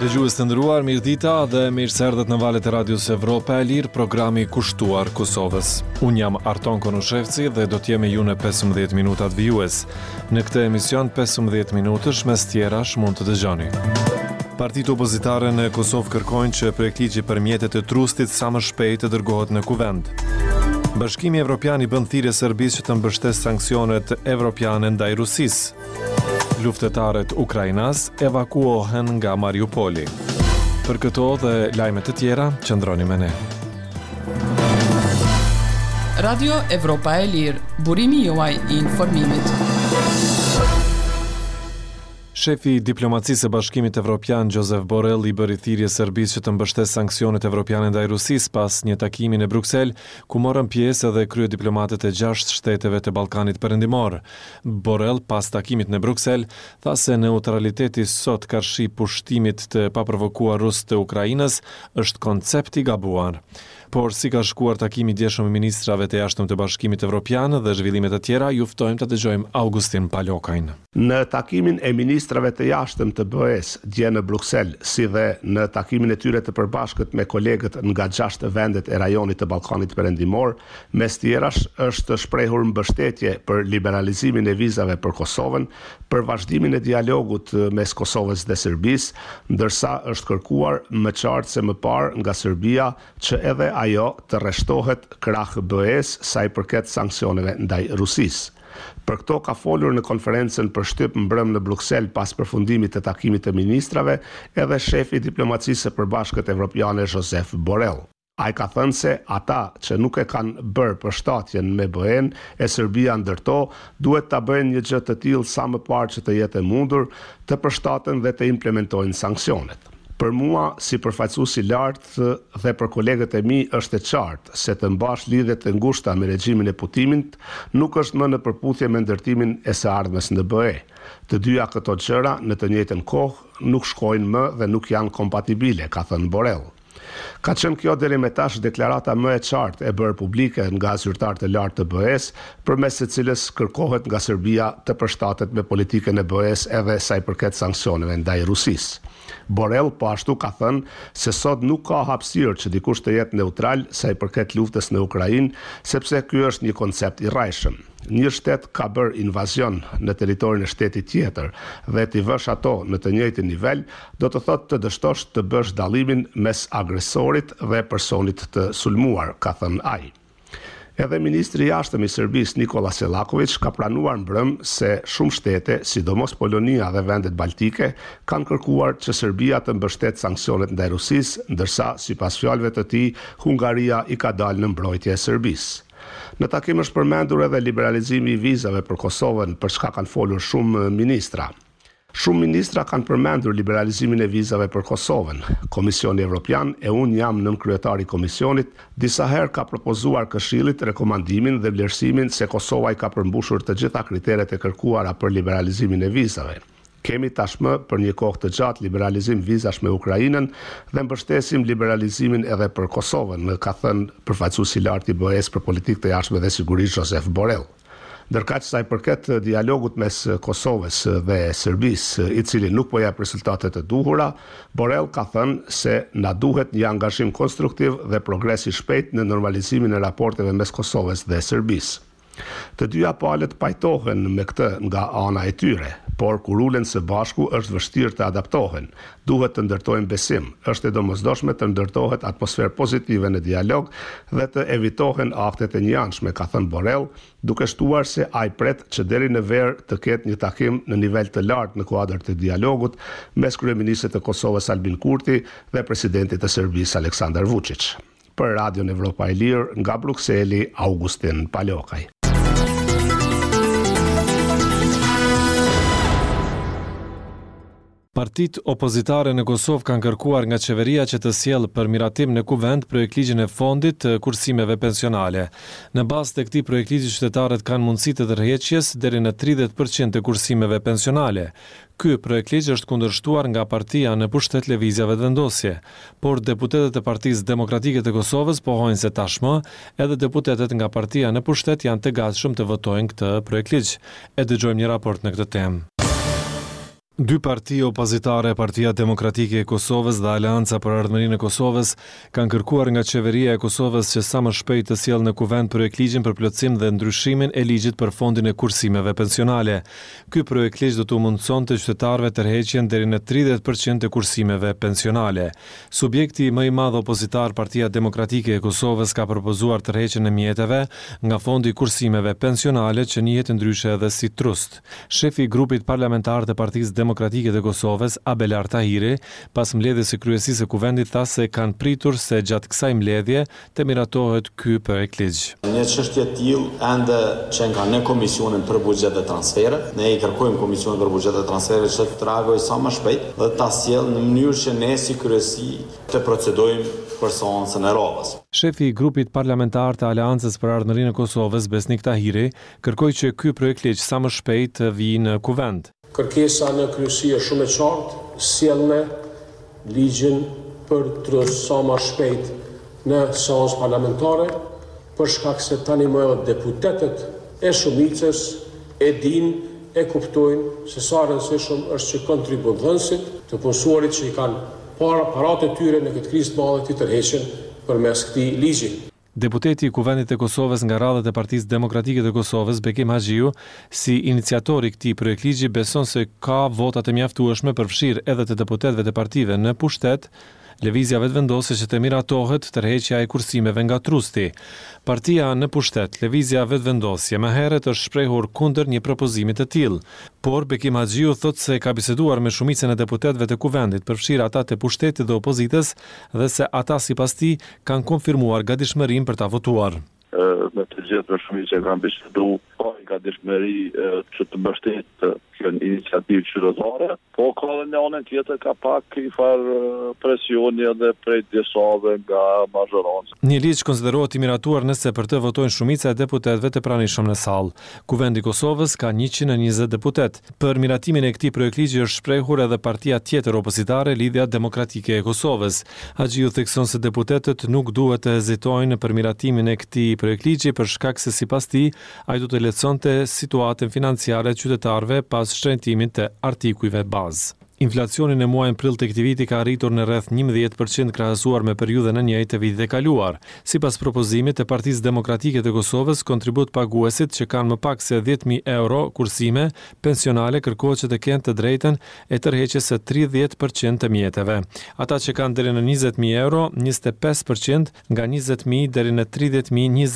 Dëgjues të nderuar, mirëdita dhe mirë se erdhët në valët e Radios Evropa e Lirë, programi i kushtuar Kosovës. Unë jam Arton Konushevci dhe do t'jem me ju në 15 minutat vijues. Në këtë emision 15 minutësh mes tjerash mund të dëgjoni. Partitë opozitare në Kosovë kërkojnë që projektligji për mjetet e trustit sa më shpejt të dërgohet në kuvend. Bashkimi Evropian i bën thirrje Serbisë që të mbështesë sanksionet evropiane ndaj Rusisë. Luftëtarët ukrainas evakuohen nga Mariupoli. Për këto dhe lajmet të tjera, qëndroni me ne. Radio Evropa e Lirë, burimi juaj i informimit. Shefi i diplomacisë së Bashkimit Evropian Josep Borrell i bëri thirrje Serbisë që të mbështesë sanksionet evropiane ndaj Rusisë pas një takimi në Bruksel, ku morën pjesë edhe kryediplomatët e 6 shteteve të Ballkanit Perëndimor. Borrell pas takimit në Bruksel tha se neutraliteti sot karshi pushtimit të paprovokuar rus të Ukrainës është koncept i gabuar. Por si ka shkuar takimi i djeshëm i ministrave të jashtëm të Bashkimit Evropian dhe zhvillimet e tjera, ju ftojmë të dëgjojmë Augustin Palokajn. Në takimin e ministrave të jashtëm të BE-s dje në Bruksel, si dhe në takimin e tyre të përbashkët me kolegët nga 6 vendet e rajonit të Ballkanit Perëndimor, mes tjerash është shprehur mbështetje për liberalizimin e vizave për Kosovën, për vazhdimin e dialogut mes Kosovës dhe Serbisë, ndërsa është kërkuar më qartë se më parë nga Serbia që edhe ajo të rreshtohet krah BE-s sa i përket sanksioneve ndaj Rusisë. Për këto ka folur në konferencën për shtyp mbrëm në Bruksel pas përfundimit të takimit të ministrave edhe shefi i diplomacisë së përbashkët evropiane Josep Borrell. Ai ka thënë se ata që nuk e kanë bërë përshtatjen me BE-n e Serbia ndërto, duhet ta bëjnë një gjë të tillë sa më parë që të jetë e mundur, të përshtaten dhe të implementojnë sanksionet. Për mua, si përfaqësues i lartë dhe për kolegët e mi, është e qartë se të mbash lidhje të ngushta me regjimin e Putinit nuk është më në përputhje me ndërtimin e së ardhmes në BE. Të dyja këto gjëra në të njëjtën kohë nuk shkojnë më dhe nuk janë kompatibile, ka thënë Borrell. Ka qenë kjo deri me tash deklarata më e qartë e bërë publike nga zyrtarët e lartë të BE-s, përmes së cilës kërkohet nga Serbia të përshtatet me politikën e BE-s edhe sa i përket sanksioneve ndaj Rusisë. Borrell po ashtu ka thënë se sot nuk ka hapësirë që dikush të jetë neutral sa i përket luftës në Ukrainë, sepse ky është një koncept i rrajshëm. Një shtet ka bërë invazion në territorin e shtetit tjetër dhe t'i vësh ato në të njëjtin nivel, do të thotë të dështosh të bësh dallimin mes agresorit dhe personit të sulmuar, ka thënë ai. Edhe ministri i jashtëm i Serbisë Nikola Selaković ka pranuar mbrëm se shumë shtete, sidomos Polonia dhe vendet baltike, kanë kërkuar që Serbia të mbështetë sanksionet ndaj Rusisë, ndërsa sipas fjalëve të tij, Hungaria i ka dalë në mbrojtje e Serbisë. Në takim është përmendur edhe liberalizimi i vizave për Kosovën, për çka kanë folur shumë ministra. Shumë ministra kanë përmendur liberalizimin e vizave për Kosovën. Komisioni Evropian, e unë jam nënkryetari i komisionit, disa herë ka propozuar Këshillit rekomandimin dhe vlerësimin se Kosova i ka përmbushur të gjitha kriteret e kërkuara për liberalizimin e vizave. Kemi tashmë për një kohë të gjatë liberalizim vizash me Ukrainën dhe mbështesim liberalizimin edhe për Kosovën, ka thënë përfaqësuesi i lartë i BE-s për politikë të jashtme dhe siguri Josep Borrell. Ndërkaq sa i përket dialogut mes Kosovës dhe Serbisë, i cili nuk po jep rezultate të duhura, Borrell ka thënë se na duhet një angazhim konstruktiv dhe progres i shpejt në normalizimin e raporteve mes Kosovës dhe Serbisë. Të dyja palët pajtohen me këtë nga ana e tyre, por kur ulen së bashku është vështirë të adaptohen. Duhet të ndërtojnë besim, është e domosdoshme të ndërtohet atmosferë pozitive në dialog dhe të evitohen aktet e njëanshme, ka thënë Borrell, duke shtuar se ai pret që deri në verë të ketë një takim në nivel të lartë në kuadër të dialogut mes kryeministrit të Kosovës Albin Kurti dhe presidentit të Serbisë Aleksandar Vučić. Për Radion Evropa e Lirë, nga Brukseli, Augustin Palokaj. Partitë opozitare në Kosovë kanë kërkuar nga qeveria që të sjellë për miratim në kuvend projektligjin e fondit të kursimeve pensionale. Në bazë të këtij projektligji qytetarët kanë mundësi të tërheqjes deri në 30% të kursimeve pensionale. Ky projektligj është kundërshtuar nga partia në pushtet lëvizjave të vendosje, por deputetët e Partisë Demokratike të Kosovës pohojnë se tashmë edhe deputetët nga partia në pushtet janë të gatshëm të votojnë këtë projektligj. E dëgjojmë një raport në këtë temë. Dy parti opozitare, Partia Demokratike e Kosovës dhe Aleanca për Ardhmërinë e Kosovës, kanë kërkuar nga qeveria e Kosovës që sa më shpejt të sjellë në kuvent projektligjin për plotësim dhe ndryshimin e ligjit për fondin e kursimeve pensionale. Ky projektligj do të mundsonte qytetarëve tërheqjen deri në 30% të kursimeve pensionale. Subjekti më i madh opozitar, Partia Demokratike e Kosovës, ka propozuar tërheqjen e mjeteve nga fondi i kursimeve pensionale, që njihet ndryshe edhe si trust. Shefi i grupit parlamentar të Partisë Demokratike të Kosovës, Abelar Tahiri, pas mbledhjes së kryesisë së kuvendit, tha se kanë pritur se gjatë kësaj mbledhje të miratohet ky projektligj. Një çështje e tillë ende që nga në Komisionin për Buxhet dhe Transfere, ne i kërkojmë Komisionin për Buxhet dhe Transfere që të reagojë sa më shpejt dhe ta sjellë në mënyrë që ne si kryesi të procedojmë për seancën e radhës. Shefi i grupit parlamentar të Aleancës për Ardhmërinë e Kosovës, Besnik Tahiri, kërkoi që ky projektligj sa më shpejt të vijë në kuvend. Kërkesa në kryesi është shumë e qartë, sjellni ligjin për trust sa më shpejt në seancë parlamentare, për shkak se tani më edhe deputetët e shumicës e dinë, e kuptojnë se sa rëndësishëm është që kontribuensit të punësuarit që i kanë paratë e tyre në këtë krizë të madhe të tërheqen përmes këtij ligji. Deputeti i Kuvendit të Kosovës nga radhët e Partisë Demokratike të Kosovës, Bekim Haxhiu, si iniciatori i këtij projektligji, beson se ka vota të mjaftueshme për fshirë edhe të deputetëve të partive në pushtet. Lëvizja vetë vendosi që të miratohet tërheqja e kursimeve nga trusti. Partia në pushtet, Lëvizja vetë vendosje, më herët është shprehur kundër një propozimi të tillë. Por Bekim Haxhiu thotë se ka biseduar me shumicën e deputetëve të kuvendit, përfshirë ata të pushtetit dhe opozitës, dhe se ata sipas tij kanë konfirmuar gatishmërinë për ta votuar. Me të gjithë për shumicë që kanë bisedu, ka gatishmëri që të mbështetë kjo iniciativë qytetare, po ka edhe në anën tjetër ka pak i farë presioni edhe prej disave nga mazhoranca. Një ligj konsiderohet i miratuar nëse për të votojnë shumica e deputetëve të pranishëm në sallë. Kuvendi i Kosovës ka 120 deputet. Për miratimin e këtij projektligji është shprehur edhe partia tjetër opozitare, Lidhja Demokratike e Kosovës. Haxhiu thekson se deputetët nuk duhet të hezitojnë për miratimin e këtij projektligji për shkak se sipas tij ai do të lehtësonte situatën financiare të qytetarëve pas shtrëngtimin të artikujve bazë. Inflacioni në muajin prill të këtij viti ka arritur në rreth 11% krahasuar me periudhën e njëjtë të vitit e kaluar. Sipas propozimit të Partisë Demokratike të Kosovës, kontribut paguesit që kanë më pak se 10.000 euro kursime pensionale kërkohet që të kenë të drejtën e tërheqjes së 30% të mjeteve. Ata që kanë deri në 20.000 euro, 25% nga 20.000 deri në 30.000